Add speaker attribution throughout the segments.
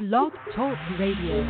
Speaker 1: Blog Talk Radio.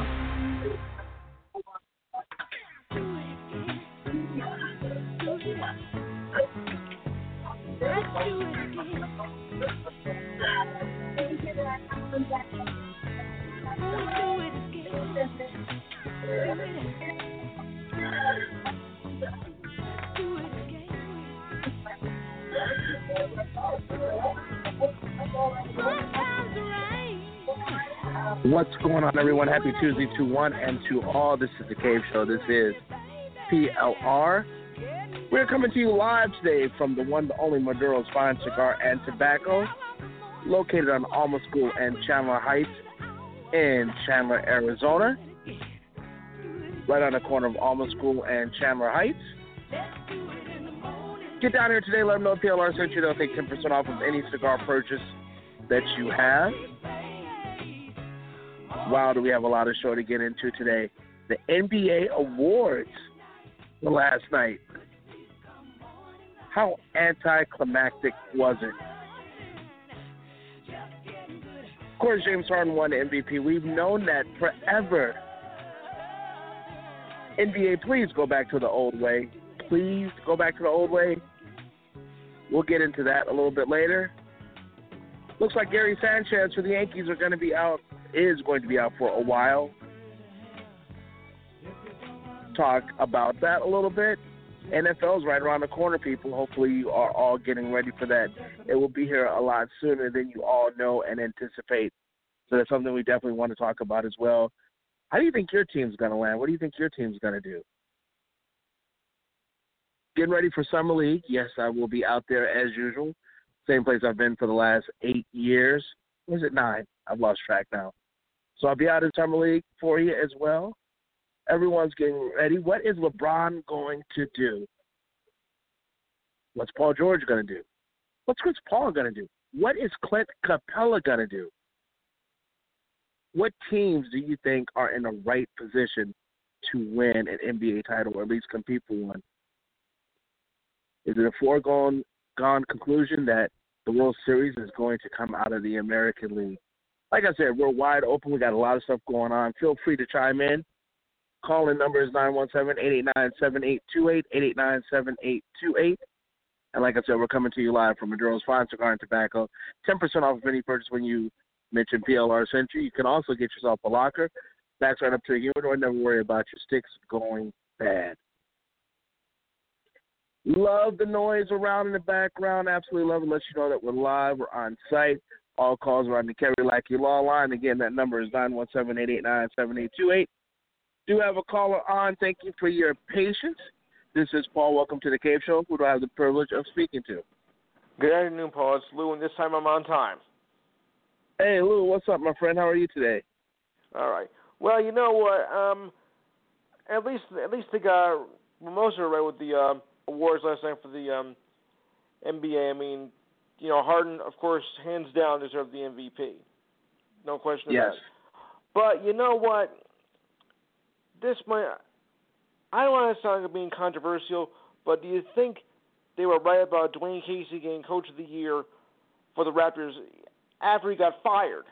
Speaker 2: What's going on, everyone? Happy Tuesday to one and to all. This is The Cave Show. This is PLR. We're coming to you live today from the one, the only Maduro's Fine Cigar and Tobacco, located on Alma School and Chandler Heights in Chandler, Arizona. Right on the corner of Alma School and Chandler Heights. Get down here today. Let them know PLR sent you. They'll take 10% off of any cigar purchase that you have. Wow, do we have a lot of show to get into today. The NBA Awards last night. How anticlimactic was it? Of course, James Harden won the MVP. We've known that forever. NBA, please go back to the old way. Please go back to the old way. We'll get into that a little bit later. Looks like Gary Sanchez for the Yankees is going to be out for a while. Talk about that a little bit. NFL's right around the corner, people. Hopefully you are all getting ready for that. It will be here a lot sooner than you all know and anticipate. So that's something we definitely want to talk about as well. How do you think your team's going to land? What do you think your team's going to do? Getting ready for Summer League. Yes, I will be out there as usual. Same place I've been for the last 8 years. Or is it 9? I've lost track now. So I'll be out in Summer League for you as well. Everyone's getting ready. What is LeBron going to do? What's Paul George going to do? What's Chris Paul going to do? What is Clint Capella going to do? What teams do you think are in the right position to win an NBA title or at least compete for one? Is it a foregone conclusion that the World Series is going to come out of the American League? Like I said, we're wide open. We got a lot of stuff going on. Feel free to chime in. Call-in number is 917-889-7828, 889-7828. And like I said, we're coming to you live from Maduro's Fine Cigar and Tobacco. 10% off of any purchase when you mention PLR Century. You can also get yourself a locker. Backs right up to the humidor. Never worry about your sticks going bad. Love the noise around in the background. Absolutely love it. Let you know that we're live. We're on site. All calls are on the Kerry Lackey Law Line. Again, that number is 917-889-7828. Do have a caller on. Thank you for your patience. This is Paul. Welcome to the Cave Show. Who do I have the privilege of speaking to?
Speaker 3: Good afternoon, Paul. It's Lou, and this time I'm on time.
Speaker 2: Hey, Lou. What's up, my friend? How are you today?
Speaker 3: All right. Well, you know what? At least they got most of it right with the awards last night for the NBA. I mean, you know, Harden, of course, hands down deserved the MVP. No question about it. But you know what? I don't want to sound like being controversial, but do you think they were right about Dwayne Casey getting Coach of the Year for the Raptors after he got fired?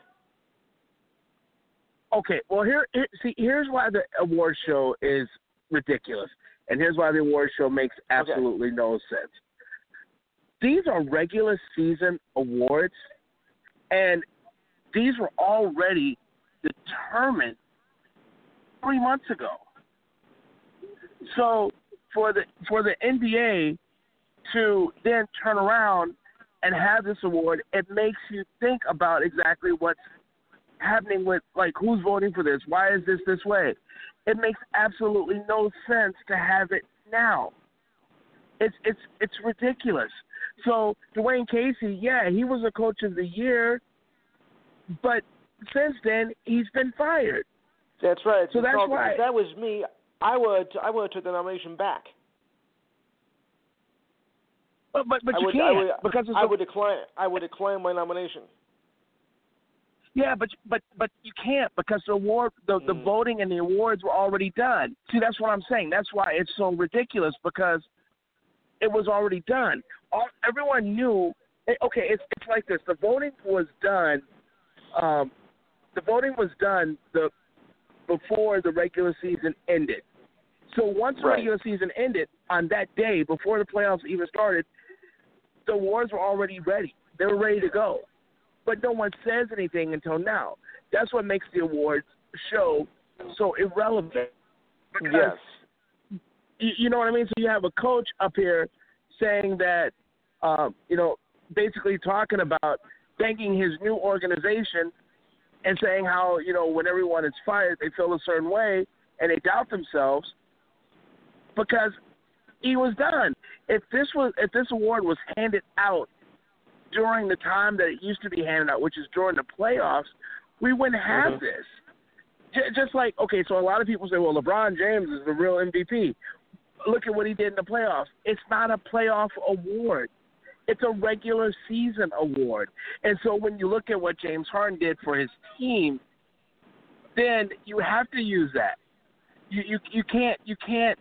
Speaker 2: Okay, well, here's why the award show is ridiculous, and here's why the award show makes absolutely no sense. These are regular season awards, and these were already determined 3 months ago. So for the NBA to then turn around and have this award, it makes you think about exactly what's happening with, like, who's voting for this? Why is this way? It makes absolutely no sense to have it now. It's ridiculous. So Dwayne Casey, yeah, he was a Coach of the Year, but since then he's been fired.
Speaker 3: That's right.
Speaker 2: So that's why.
Speaker 3: If that was me, I would have took the nomination back.
Speaker 2: But you can't because
Speaker 3: I would decline my nomination.
Speaker 2: Yeah, but you can't because the voting and the awards were already done. See, that's what I'm saying. That's why it's so ridiculous because it was already done. Everyone knew. Okay, it's like this. The voting was done the voting was done before the regular season ended. So once the regular season ended, on that day, before the playoffs even started, the awards were already ready. They were ready to go. But no one says anything until now. That's what makes the awards show so irrelevant. Because, you know what I mean? So you have a coach up here saying that, basically talking about thanking his new organization and saying how, when everyone is fired, they feel a certain way and they doubt themselves because he was done. If this award was handed out during the time that it used to be handed out, which is during the playoffs, we wouldn't have this. Just like, okay, so a lot of people say, well, LeBron James is the real MVP. Look at what he did in the playoffs. It's not a playoff award. It's a regular season award. And so when you look at what James Harden did for his team, then you have to use that. You can't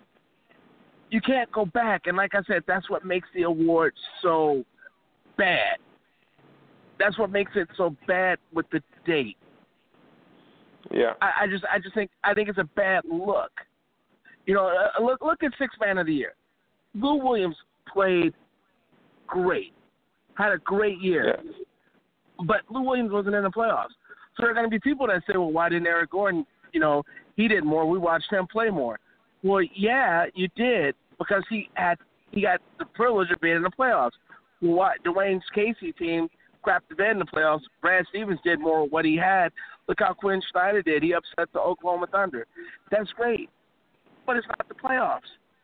Speaker 2: go back. And like I said, that's what makes the award so bad. That's what makes it so bad with the date.
Speaker 3: Yeah.
Speaker 2: I think it's a bad look. Look at Sixth Man of the Year. Lou Williams played great, had a great year, but Lou Williams wasn't in the playoffs. So there are going to be people that say, well, why didn't Eric Gordon, he did more, we watched him play more. Well, yeah, you did, because he got the privilege of being in the playoffs. Well, Dwayne Casey team crapped the bed in the playoffs. Brad Stevens did more of what he had. Look how Quinn Snyder did. He upset the Oklahoma Thunder. That's great, but it's not the playoffs.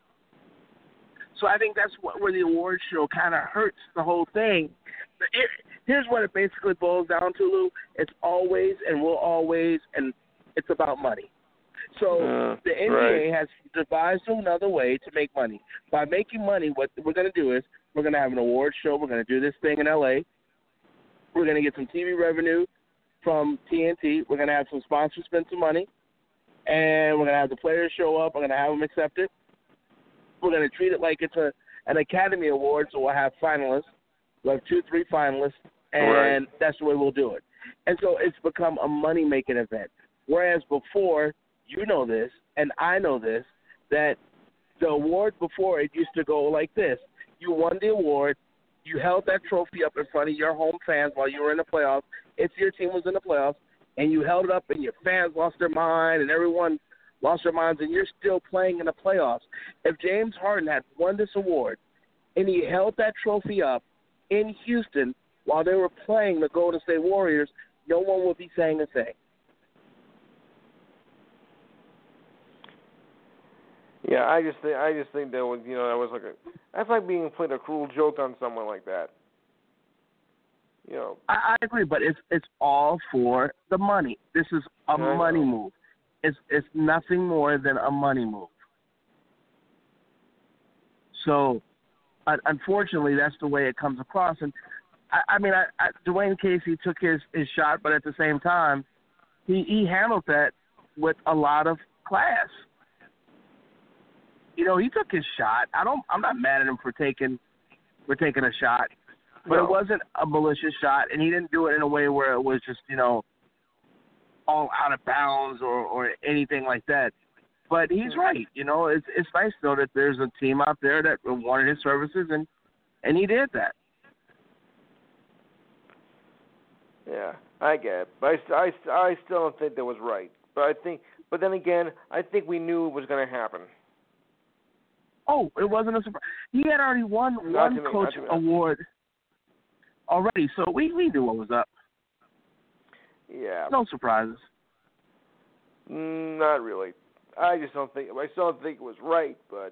Speaker 2: So I think that's where the award show kind of hurts the whole thing. Here's what it basically boils down to, Lou. It's always and will always, and it's about money. So the NBA has devised another way to make money. By making money, what we're going to do is we're going to have an award show. We're going to do this thing in L.A. We're going to get some TV revenue from TNT. We're going to have some sponsors spend some money. And we're going to have the players show up. We're going to have them accept it. We're going to treat it like it's an Academy Award, so we'll have finalists. We'll have 2-3 finalists, and that's the way we'll do it. And so it's become a money-making event. Whereas before, you know this, and I know this, that the award before, it used to go like this. You won the award. You held that trophy up in front of your home fans while you were in the playoffs, if your team was in the playoffs, and you held it up and your fans lost their mind and everyone lost their minds, and you're still playing in the playoffs. If James Harden had won this award and he held that trophy up in Houston while they were playing the Golden State Warriors, no one would be saying a thing.
Speaker 3: Yeah, I just think that was, that was that's like being played a cruel joke on someone like that.
Speaker 2: I agree, but it's all for the money. This is a money move. It's nothing more than a money move. So, unfortunately, that's the way it comes across. And Dwayne Casey took his shot, but at the same time, he handled that with a lot of class. He took his shot. I'm not mad at him for taking a shot, but it wasn't a malicious shot, and he didn't do it in a way where it was just all out of bounds or anything like that. But he's right. It's nice though that there's a team out there that wanted his services, and he did that.
Speaker 3: Yeah, I get it, but I still don't think that was right. But then again, I think we knew it was going to happen.
Speaker 2: Oh, it wasn't a surprise. He had already won one coach award already, so we knew what was up.
Speaker 3: Yeah.
Speaker 2: No surprises.
Speaker 3: Not really. I still don't think it was right, but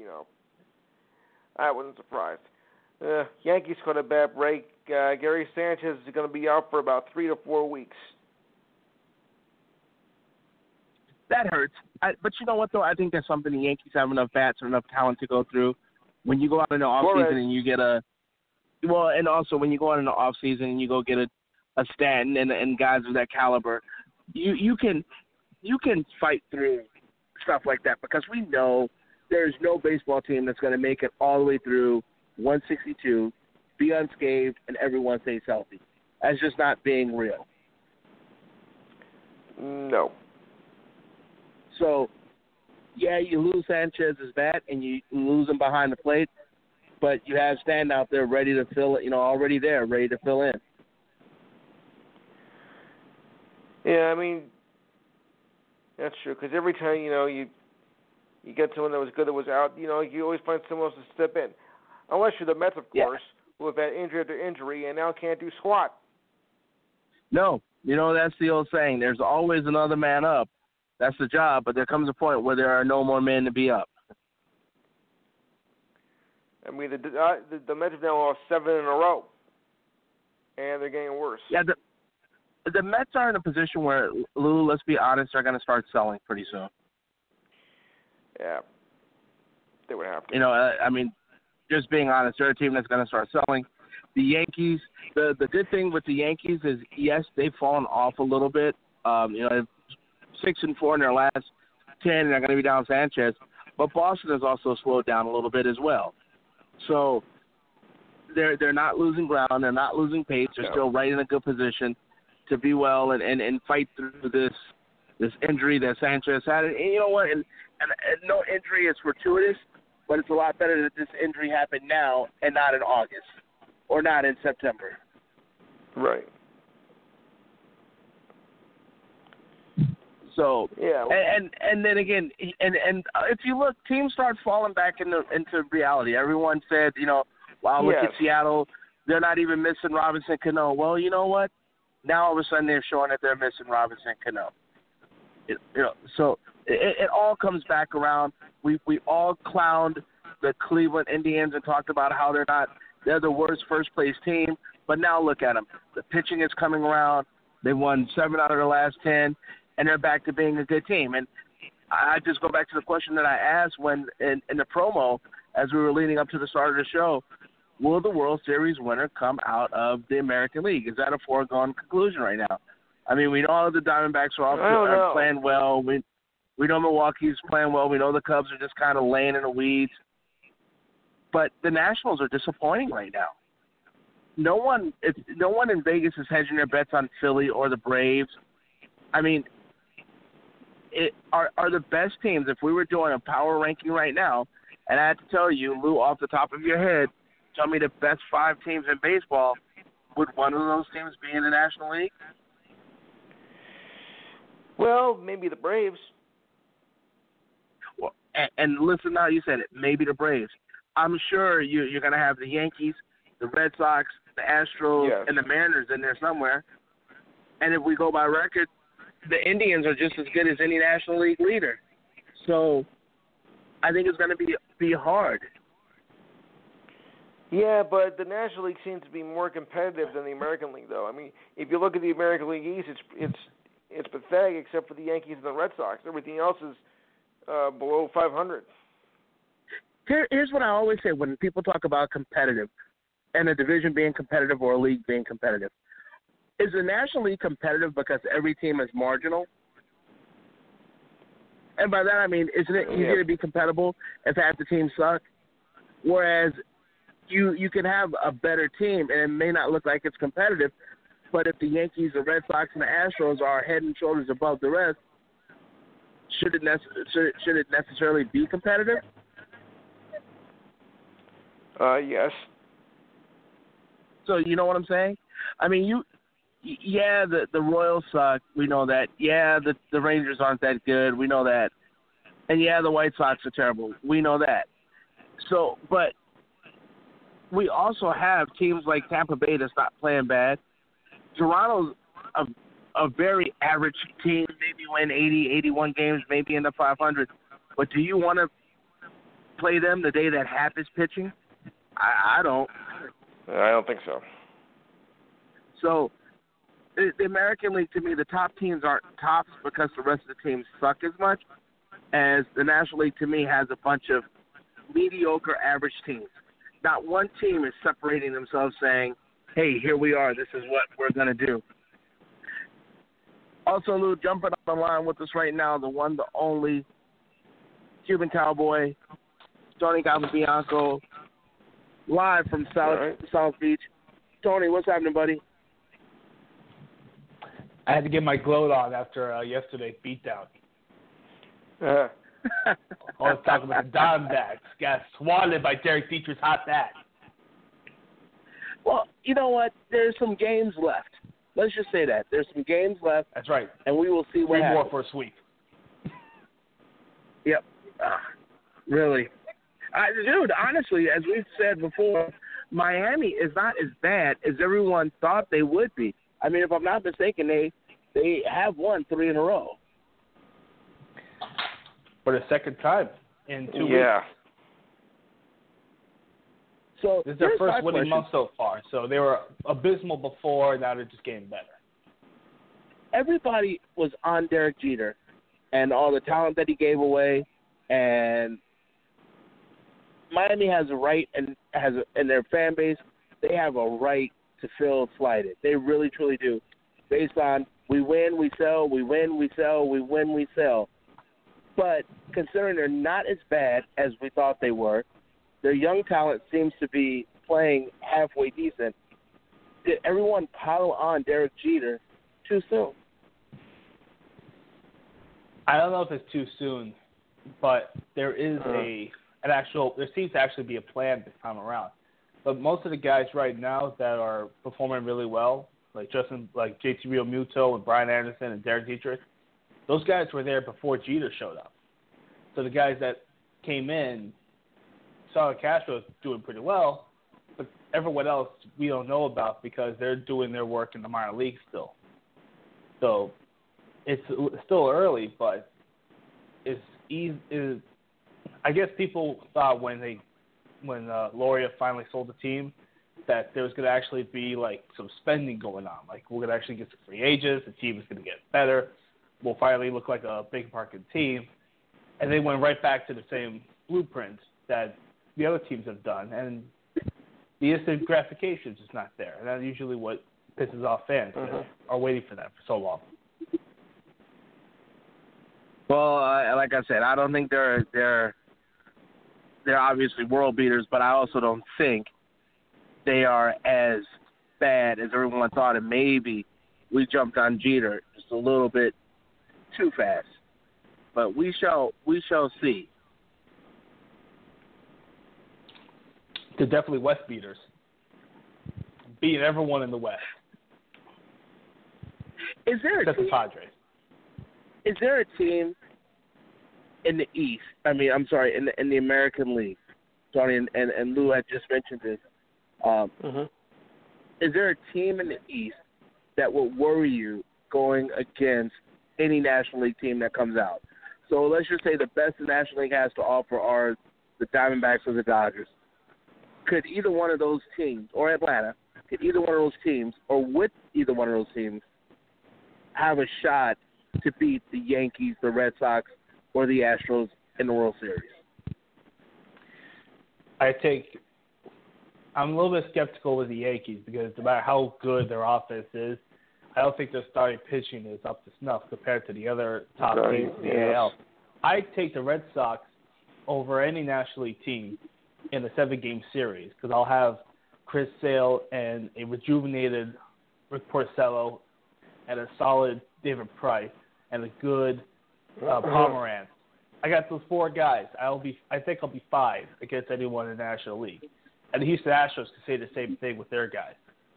Speaker 3: I wasn't surprised. Yankees got a bad break. Gary Sanchez is going to be out for about 3 to 4 weeks.
Speaker 2: That hurts. But you know what, though? I think that's something the Yankees have enough bats and enough talent to go through. When you go out in the offseason and you get and also when you go out in the offseason and you go get a Stanton and guys of that caliber, you can fight through stuff like that, because we know there's no baseball team that's going to make it all the way through 162, be unscathed, and everyone stays healthy. That's just not being real.
Speaker 3: No.
Speaker 2: So, yeah, you lose Sanchez's bat and you lose him behind the plate, but you have Stanton out there ready to fill it, already there, ready to fill in.
Speaker 3: Yeah, I mean, that's true. Because every time, you get someone that was good that was out, you always find someone else to step in. Unless you're the Mets, of course, who have had injury after injury and now can't do squat.
Speaker 2: No, that's the old saying. There's always another man up. That's the job, but there comes a point where there are no more men to be up.
Speaker 3: I mean, the Mets have now lost 7 in a row, and they're getting worse.
Speaker 2: Yeah, the Mets are in a position where, Lou, let's be honest, they're going to start selling pretty soon.
Speaker 3: Yeah, they would have to.
Speaker 2: I mean, just being honest, they're a team that's going to start selling. The Yankees, the good thing with the Yankees is, yes, they've fallen off a little bit. 6-4 in their last 10, and they're going to be down Sanchez. But Boston has also slowed down a little bit as well. So they're not losing ground. They're not losing pace. They're still right in a good position to be well and fight through this injury that Sanchez had. And you know what? And no injury is fortuitous, but it's a lot better that this injury happened now and not in August or not in September.
Speaker 3: Right.
Speaker 2: So
Speaker 3: yeah,
Speaker 2: and then again, and if you look, teams start falling back into reality. Everyone said, wow, look at Seattle, they're not even missing Robinson Cano. Well, you know what? Now all of a sudden they're showing that they're missing Robinson Cano. So it all comes back around. We all clowned the Cleveland Indians and talked about how they're the worst first place team. But now look at them. The pitching is coming around. They won 7 out of their last 10. And they're back to being a good team. And I just go back to the question that I asked when in the promo as we were leading up to the start of the show, will the World Series winner come out of the American League? Is that a foregone conclusion right now? I mean, we know the Diamondbacks are playing well. We know Milwaukee's playing well. We know the Cubs are just kind of laying in the weeds. But the Nationals are disappointing right now. No one in Vegas is hedging their bets on Philly or the Braves. I mean, are the best teams, if we were doing a power ranking right now, and I had to tell you, Lou, off the top of your head, tell me the best 5 teams in baseball, would one of those teams be in the National League?
Speaker 3: Well, maybe the Braves.
Speaker 2: Well, and listen now, you said it, maybe the Braves. I'm sure you're going to have the Yankees, the Red Sox, the Astros, and the Mariners in there somewhere. And if we go by record, the Indians are just as good as any National League leader. So I think it's going to be hard.
Speaker 3: Yeah, but the National League seems to be more competitive than the American League, though. I mean, if you look at the American League East, it's pathetic except for the Yankees and the Red Sox. Everything else is below 500.
Speaker 2: Here's what I always say when people talk about competitive and a division being competitive or a league being competitive. Is the National League competitive because every team is marginal? And by that I mean, isn't it easier to be compatible if half the teams suck? Whereas you can have a better team and it may not look like it's competitive, but if the Yankees, the Red Sox, and the Astros are head and shoulders above the rest, should it necessarily be competitive?
Speaker 3: Yes.
Speaker 2: So you know what I'm saying? I mean, the Royals suck. We know that. Yeah, the Rangers aren't that good. We know that. And yeah, the White Sox are terrible. We know that. So, but we also have teams like Tampa Bay that's not playing bad. Toronto's a very average team, maybe win 80, 81 games, maybe in the 500. But do you want to play them the day that Happ is pitching? I don't.
Speaker 3: I don't think so.
Speaker 2: So the American League, to me, the top teams aren't tops because the rest of the teams suck as much as the National League, to me, has a bunch of mediocre average teams. Not one team is separating themselves saying, hey, here we are, this is what we're going to do. Also, Lou, jumping on the line with us right now, the one, the only Cuban Cowboy, Tony Capobianco, live from South Beach. Tony, what's happening, buddy?
Speaker 4: I had to get my gloat on after yesterday's beatdown.
Speaker 3: Uh-huh.
Speaker 4: I was talking about the Diamondbacks. Got swatted by Derek Dietrich's hot bat.
Speaker 2: Well, you know what? There's some games left. Let's just say that. There's some games left.
Speaker 4: That's right.
Speaker 2: And we will see what
Speaker 4: 3
Speaker 2: happens.
Speaker 4: more for a sweep.
Speaker 2: Yep. Really. Dude, honestly, as we've said before, Miami is not as bad as everyone thought they would be. I mean, if I'm not mistaken, they have won 3 in a row.
Speaker 4: For the second time in 2 weeks.
Speaker 3: Yeah.
Speaker 2: So
Speaker 4: This is their first winning
Speaker 2: question.
Speaker 4: month so far. So they were abysmal before, now they're just getting better.
Speaker 2: Everybody was on Derek Jeter and all the talent that he gave away, and Miami has a right and in their fan base, they have a right to feel slighted. They really, truly do. Based on we win, we sell, we win, we sell, we win, we sell. But considering they're not as bad as we thought they were, their young talent seems to be playing halfway decent. Did everyone pile on Derek Jeter too soon?
Speaker 4: I don't know if it's too soon, but there is there seems to actually be a plan this time around. But most of the guys right now that are performing really well, like JT Realmuto and Brian Anderson and Derek Dietrich, those guys were there before Jeter showed up. So the guys that came in, Starlin Castro is doing pretty well, but everyone else we don't know about because they're doing their work in the minor leagues still. So it's still early, but it's easy. I guess people thought when Loria finally sold the team that there was going to actually be like some spending going on. Like we're going to actually get some free agents. The team is going to get better. We'll finally look like a big market team. And they went right back to the same blueprint that the other teams have done. And the instant gratification is just not there. And that's usually what pisses off fans that are waiting for that for so long.
Speaker 2: Well, like I said, I don't think they're obviously world beaters, but I also don't think they are as bad as everyone thought. And maybe we jumped on Jeter just a little bit too fast. But we shall see.
Speaker 4: They're definitely West beaters. Beating everyone in the West.
Speaker 2: Is there a
Speaker 4: Except
Speaker 2: team?
Speaker 4: the Padres.
Speaker 2: Is there a team in the East? I mean, I'm sorry, in the American League. Tony and Lou had just mentioned this. Is there a team in the East that will worry you going against any National League team that comes out? So let's just say the best the National League has to offer are the Diamondbacks or the Dodgers. Could either one of those teams, or Atlanta, could either one of those teams, or with either one of those teams, have a shot to beat the Yankees, the Red Sox, or the Astros in the World Series?
Speaker 4: I'm a little bit skeptical with the Yankees because no matter how good their offense is, I don't think their starting pitching is up to snuff compared to the other top teams in the AL. I'd take the Red Sox over any National League team in a 7-game series because I'll have Chris Sale and a rejuvenated Rick Porcello and a solid David Price and a good Pomeranz. I got those 4 guys. I think I'll be 5 against anyone in the National League. And the Houston Astros can say the same thing with their guys.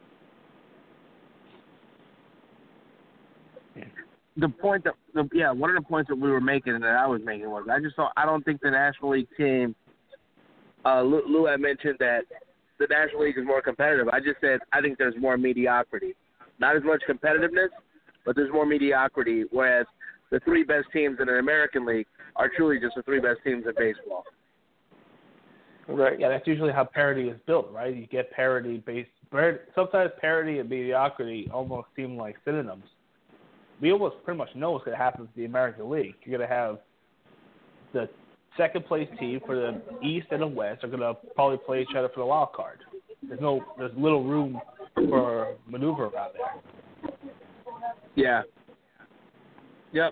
Speaker 2: The point one of the points that we were making and that I was making was I don't think the National League team. Lou had mentioned that the National League is more competitive. I just said I think there's more mediocrity, not as much competitiveness, but there's more mediocrity. Whereas the 3 best teams in an American League are truly just the 3 best teams in baseball.
Speaker 3: Right.
Speaker 4: Yeah, that's usually how parity is built, right? You get parity based. Sometimes parity and mediocrity almost seem like synonyms. We almost pretty much know what's going to happen with the American League. You're going to have the second place team for the East and the West are going to probably play each other for the wild card. There's little room for maneuver around there.
Speaker 2: Yeah. Yep.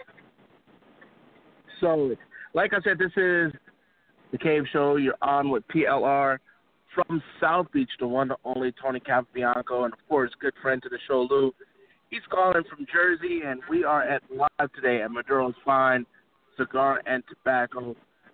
Speaker 2: So, like I said, this is the Cave Show. You're on with PLR from South Beach, the one and only Tony Capabianco, and of course, good friend to the show, Lou. He's calling from Jersey, and we are at live today at Maduro's Fine Cigar and Tobacco,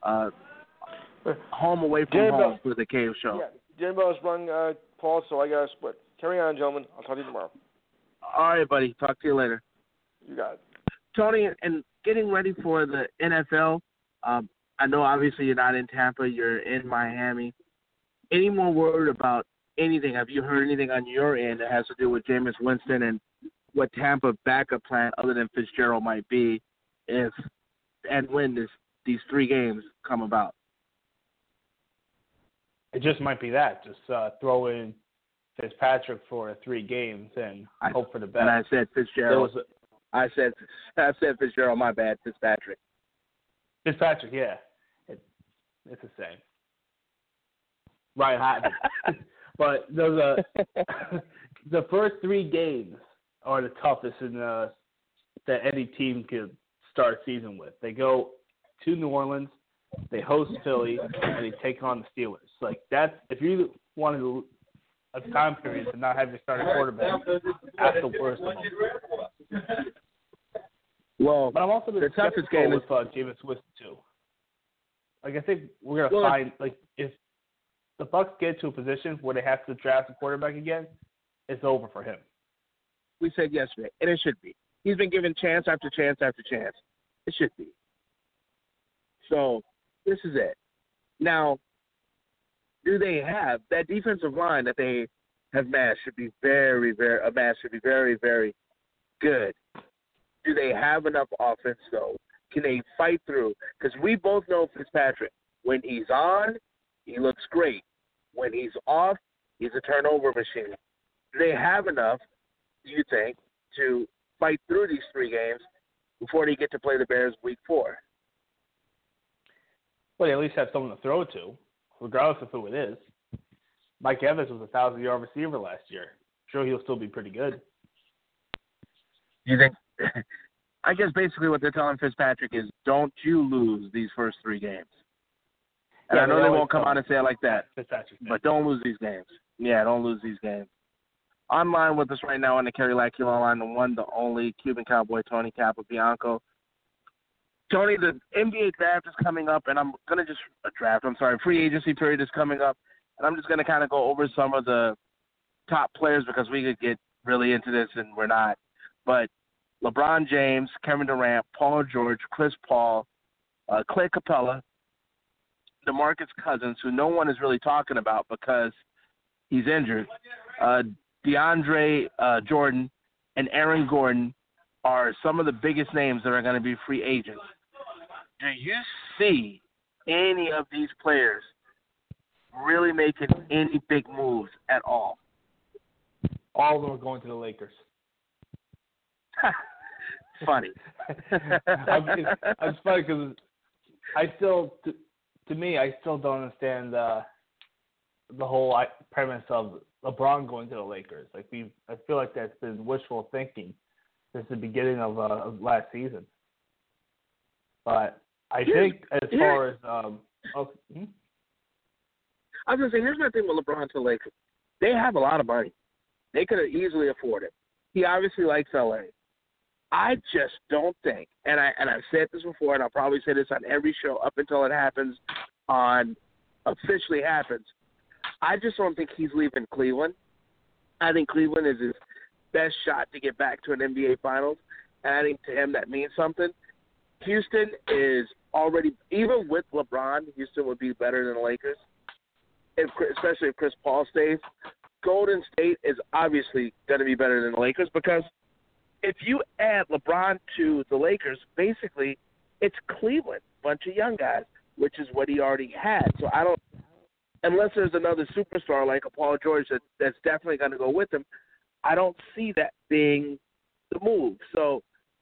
Speaker 2: home away from home for the Cave Show.
Speaker 3: Yeah, Jim Bell's rung, Paul, so I got to split. Carry on, gentlemen. I'll talk to you tomorrow.
Speaker 2: All right, buddy. Talk to you later.
Speaker 3: You got it.
Speaker 2: Tony, and getting ready for the NFL, I know obviously you're not in Tampa. You're in Miami. Any more word about anything? Have you heard anything on your end that has to do with Jameis Winston and what Tampa backup plan other than Fitzgerald might be if and when these 3 games come about?
Speaker 4: It just might be that. Just throw in Fitzpatrick for 3 games and hope for the best.
Speaker 2: And I said Fitzgerald. I said Fitzgerald. My bad. Fitzpatrick.
Speaker 4: Fitzpatrick, yeah. It's the same. Ryan Hatton. But those the first 3 games are the toughest that any team could start a season with. They go to New Orleans, they host Philly, and they take on the Steelers. Like that's if you wanted a time period to not have your starting quarterback, that's the worst of them.
Speaker 2: Well,
Speaker 4: but I'm also
Speaker 2: the toughest game
Speaker 4: with Jameis Winston too. Like I think we're gonna find if the Bucs get to a position where they have to draft a quarterback again, it's over for him.
Speaker 2: We said yesterday, and it should be. He's been given chance after chance after chance. It should be. So this is it. Now, do they have that defensive line that they have massed should be very, very good. Do they have enough offense, though? Can they fight through? Because we both know Fitzpatrick. When he's on, he looks great. When he's off, he's a turnover machine. Do they have enough, do you think, to fight through these 3 games before they get to play the Bears week 4?
Speaker 4: Well, they at least have someone to throw to, regardless of who it is. Mike Evans was a 1,000-yard receiver last year. Sure, he'll still be pretty good.
Speaker 2: You think? I guess basically what they're telling Fitzpatrick is, don't you lose these first 3 games. And I know they won't come out and say it like that, but don't lose these games. Yeah, don't lose these games. Online with us right now on the Kerry Lacula line, the one, the only Cuban Cowboy, Tony Capobianco. Tony, the NBA draft is coming up, and I'm going to just free agency period is coming up, and I'm just going to kind of go over some of the top players because we could get really into this, and we're not. But LeBron James, Kevin Durant, Paul George, Chris Paul, Clay Capella, DeMarcus Cousins, who no one is really talking about because he's injured, DeAndre Jordan, and Aaron Gordon are some of the biggest names that are going to be free agents. Do you see any of these players really making any big moves at all?
Speaker 4: All of them are going to the Lakers.
Speaker 2: Funny.
Speaker 4: It's funny because I still don't understand the whole premise of LeBron going to the Lakers. I feel like that's been wishful thinking since the beginning of last season. But I think as far as
Speaker 2: I was gonna say, here's my thing with LeBron to the Lakers. They have a lot of money. They could have easily afforded it. He obviously likes LA. I just don't think, and I've said this before, and I'll probably say this on every show up until it happens, officially happens. I just don't think he's leaving Cleveland. I think Cleveland is his best shot to get back to an NBA Finals, and I think to him that means something. Houston is already, even with LeBron, Houston would be better than the Lakers, especially if Chris Paul stays. Golden State is obviously going to be better than the Lakers because if you add LeBron to the Lakers, basically it's Cleveland, bunch of young guys, which is what he already had. So I don't, unless there's another superstar like a Paul George that's definitely going to go with him, I don't see that being the move. So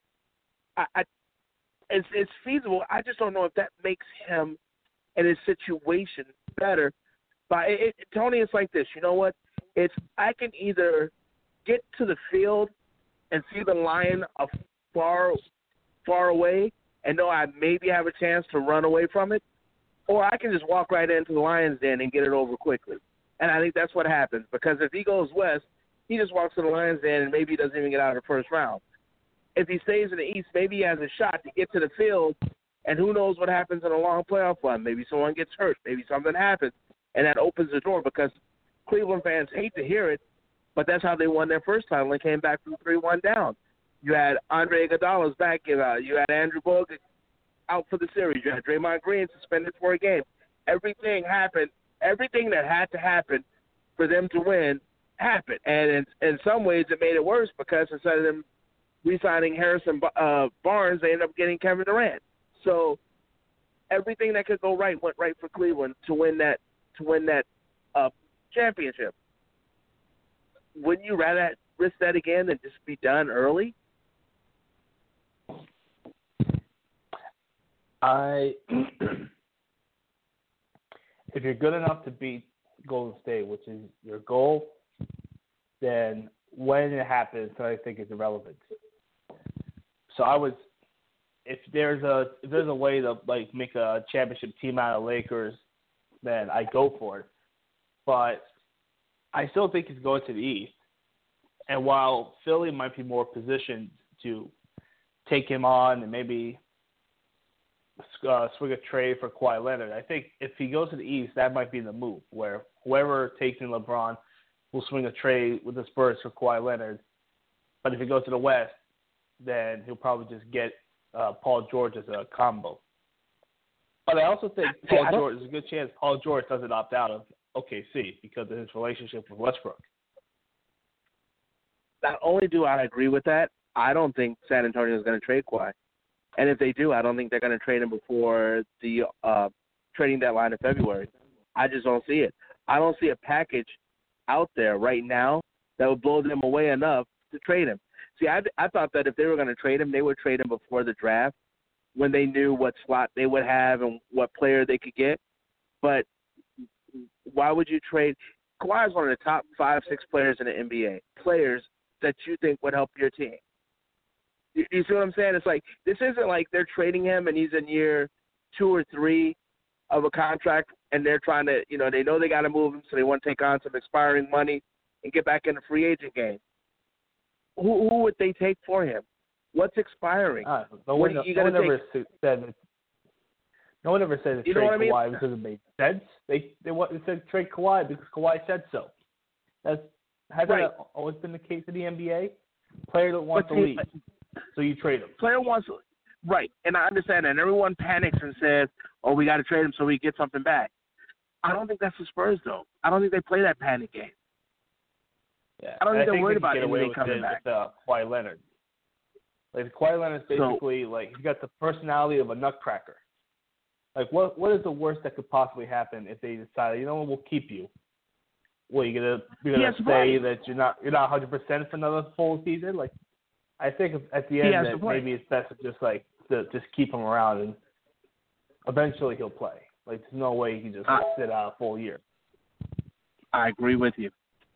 Speaker 2: it's feasible. I just don't know if that makes him and his situation better. But Tony, it's like this. You know what? I can either get to the field and see the lion far away and know I maybe have a chance to run away from it, or I can just walk right into the lion's den and get it over quickly. And I think that's what happens because if he goes west, he just walks to the Lions Den and maybe he doesn't even get out of the first round. If he stays in the East, maybe he has a shot to get to the field, and who knows what happens in a long playoff run. Maybe someone gets hurt. Maybe something happens, and that opens the door because Cleveland fans hate to hear it, but that's how they won their first title and came back from 3-1 down. You had Andre Iguodala's back. You had Andrew Bogut out for the series. You had Draymond Green suspended for a game. Everything happened. Everything that had to happen for them to win happened. And in some ways it made it worse because instead of them re-signing Harrison Barnes, they ended up getting Kevin Durant. So everything that could go right went right for Cleveland to win that championship. Wouldn't you rather risk that again than just be done early?
Speaker 4: If you're good enough to beat Golden State, which is your goal, then when it happens, I think is irrelevant. So if there's a way to like make a championship team out of Lakers, then I go for it. But I still think he's going to the East. And while Philly might be more positioned to take him on and maybe swing a trade for Kawhi Leonard, I think if he goes to the East, that might be the move, where whoever takes in LeBron will swing a trade with the Spurs for Kawhi Leonard. But if he goes to the West, then he'll probably just get Paul George as a combo. But I also think there's a good chance Paul George doesn't opt out of OKC because of his relationship with Westbrook.
Speaker 2: Not only do I agree with that, I don't think San Antonio is going to trade Kawhi. And if they do, I don't think they're going to trade him before the trading deadline in February. I just don't see it. I don't see a package out there right now that would blow them away enough to trade him. See, I thought that if they were going to trade him, they would trade him before the draft when they knew what slot they would have and what player they could get. But why would you trade? Kawhi is one of the top 5-6 players in the NBA, players that you think would help your team. You see what I'm saying? It's like this isn't like they're trading him and he's in year 2 or 3 of a contract and they're trying to, they know they got to move him, so they want to take on some expiring money and get back in the free agent game. Who would they take for him? What's expiring?
Speaker 4: No one ever said to trade Kawhi because it made sense. They said trade Kawhi because Kawhi said so. Hasn't that always been the case in the NBA? Player that wants to leave, so you trade him.
Speaker 2: Player wants to, right, and I understand that. And everyone panics and says, "Oh, we got to trade him so we get something back." I don't think that's the Spurs, though. I don't think they play that panic game.
Speaker 4: Yeah,
Speaker 2: I don't think they're worried about anybody coming back.
Speaker 4: With Kawhi Leonard. Like Kawhi Leonard's basically he's got the personality of a nutcracker. Like what is the worst that could possibly happen if they decide, we'll keep you? Well, you're gonna say that you're not 100% for another full season? Like I think at the end that maybe it's best to just keep him around and eventually he'll play. Like there's no way he can just sit out a full year.
Speaker 2: I agree with you.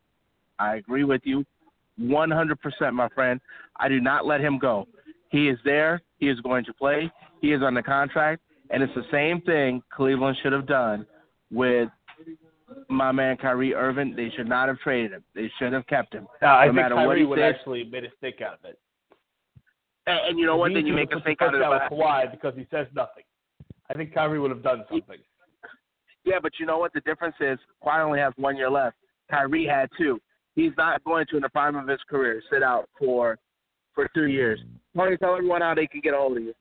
Speaker 2: 100%, my friend. I do not let him go. He is there. He is going to play. He is under contract. And it's the same thing Cleveland should have done with my man Kyrie Irving. They should not have traded him. They should have kept him.
Speaker 4: I think Kyrie would actually made a stick out of it.
Speaker 2: And you know what? Then you make a stick out of it.
Speaker 4: With Kawhi because he says nothing. I think Kyrie would have done something.
Speaker 2: Yeah, but you know what? The difference is Kawhi only has 1 year left. Kyrie had 2. He's not going to, in the prime of his career, sit out for 2 years. Tony, tell everyone how they can get a hold of you.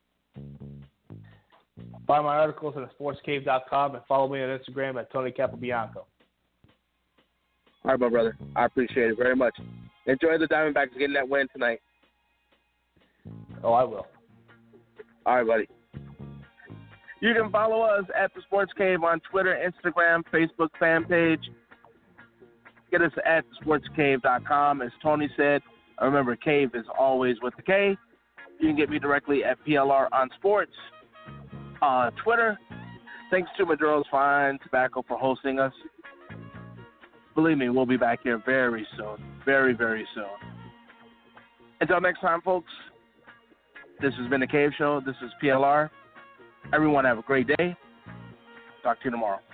Speaker 4: Find my articles at sportscave.com and follow me on Instagram at Tony Capobianco.
Speaker 2: All right, my brother. I appreciate it very much. Enjoy the Diamondbacks getting that win tonight.
Speaker 4: Oh, I will.
Speaker 2: All right, buddy. You can follow us at The Sports Cave on Twitter, Instagram, Facebook fan page. Get us at sportscave.com. As Tony said, remember, Cave is always with the K. You can get me directly at PLR on Sports on Twitter. Thanks to Maduro's Fine Tobacco for hosting us. Believe me, we'll be back here very soon. Very, very soon. Until next time, folks, this has been The Cave Show. This is PLR. Everyone have a great day. Talk to you tomorrow.